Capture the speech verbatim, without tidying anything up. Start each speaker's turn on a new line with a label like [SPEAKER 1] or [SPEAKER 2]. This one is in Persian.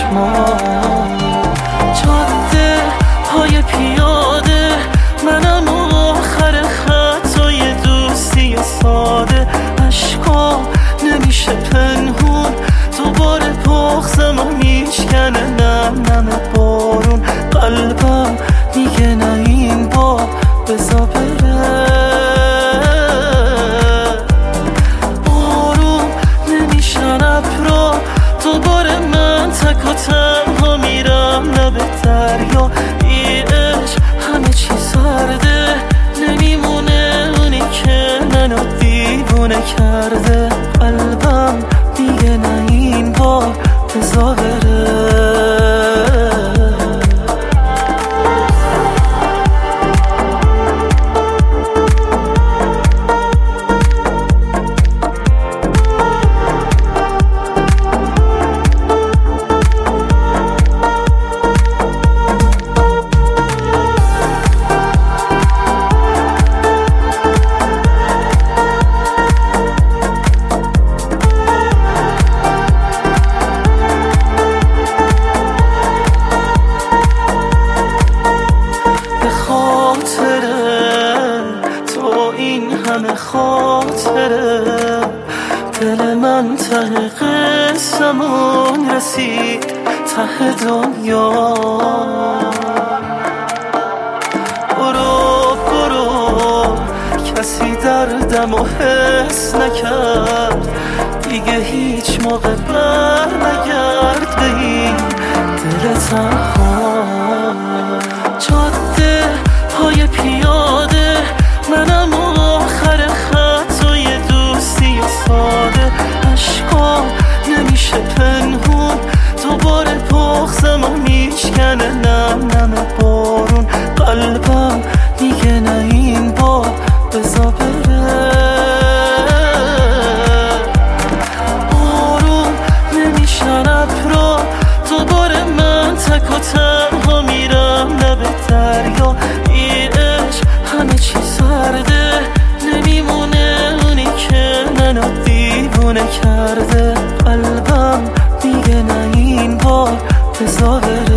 [SPEAKER 1] چشمان. جاده های پیاده منم آخر خطای دوستی ساده. عشقا نمیشه پنهون دوباره بغضم و میشکنه نم نم بارون. قلبم میگه نه این بار بزا بره. آروم نمیشن ابرا دوباره من تک و تنها میرم لب دریا. ای عشق همه چی سرده نمیمونه اونی که منو دیوونه کرده. قلبم دیگه نه این بار بزا بره. همه خاطره دل من ته قسمون رسید ته دنیا. برو برو کسی دردم و حس نکرد دیگه هیچ موقع بر نگرد به این دل تنها. جاده های پیاده منم آخر خطای دوستی ساده. عشقا نمیشه پنهون دوباره بغضم و میشکنه نم نم بارون. قلبم میگه نه این بار بزا بره. آروم نمیشن ابرا دوباره من تک و تنها میرم لب دریا. ای عشق همه چی سرده نمیمونه اونی که منو دیوونه کرده. قلبم دیگه نه این بار بزا بره.